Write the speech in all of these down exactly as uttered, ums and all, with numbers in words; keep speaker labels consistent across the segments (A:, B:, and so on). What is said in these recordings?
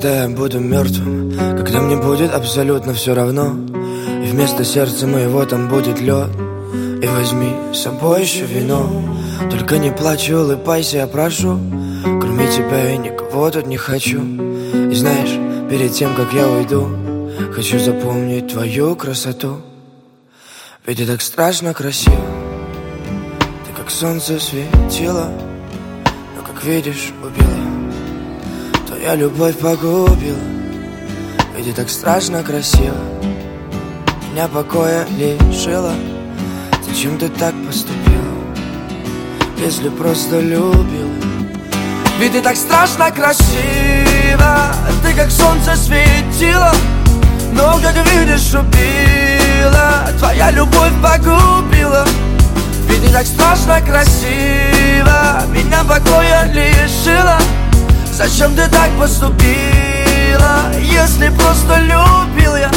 A: когда я буду мертвым, когда мне будет абсолютно все равно, и вместо сердца моего там будет лед. И возьми с собой еще вино, только не плачь и улыбайся, я прошу. Кроме тебя я никого тут не хочу. И знаешь, перед тем, как я уйду, хочу запомнить твою красоту. Ведь ты так страшно красиво, ты как солнце светило, но, как видишь, убила. Твоя любовь погубила. Ведь ты так страшно красиво, меня покоя лишила. Зачем ты так поступила, если просто любила? Ведь ты так страшно красиво, ты как солнце светило, но, как видишь, убила. Твоя любовь погубила. Ведь ты так страшно красиво, меня покоя лишила. Зачем ты так поступила, если просто любил я?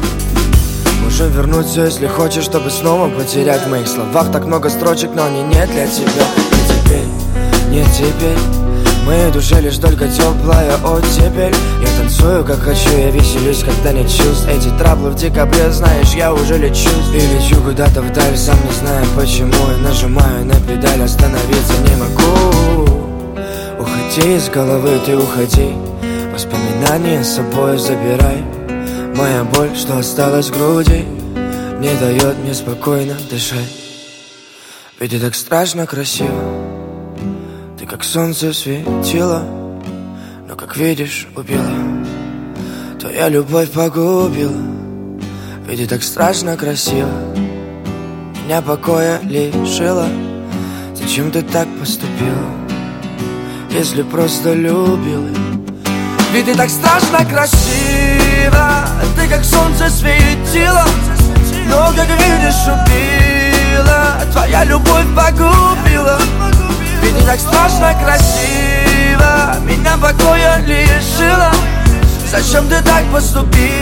A: Можем вернуться, если хочешь, чтобы снова потерять. В моих словах так много строчек, но они не для тебя. Не теперь, не теперь, в моей душе лишь только теплая оттепель. Я танцую как хочу, я веселюсь, когда нет чувств. Эти траблы в декабре, знаешь, я уже лечусь. И лечу куда-то вдаль, сам не знаю почему. Я нажимаю на педаль, остановиться не могу. Уходи из головы, ты уходи, воспоминания с собой забирай. Моя боль, что осталась в груди, не дает мне спокойно дышать. Ведь ты так страшно красиво, ты как солнце светило, но, как видишь, убила. Твоя любовь погубила. Ведь ты так страшно красиво, меня покоя лишила. Зачем ты так поступила, если просто любила? Ведь ты так страшно красиво, ты как солнце светило, но, как видишь, убила. Твоя любовь погубила. Ведь ты так страшно красиво, меня покоя лишила. Зачем ты так поступила?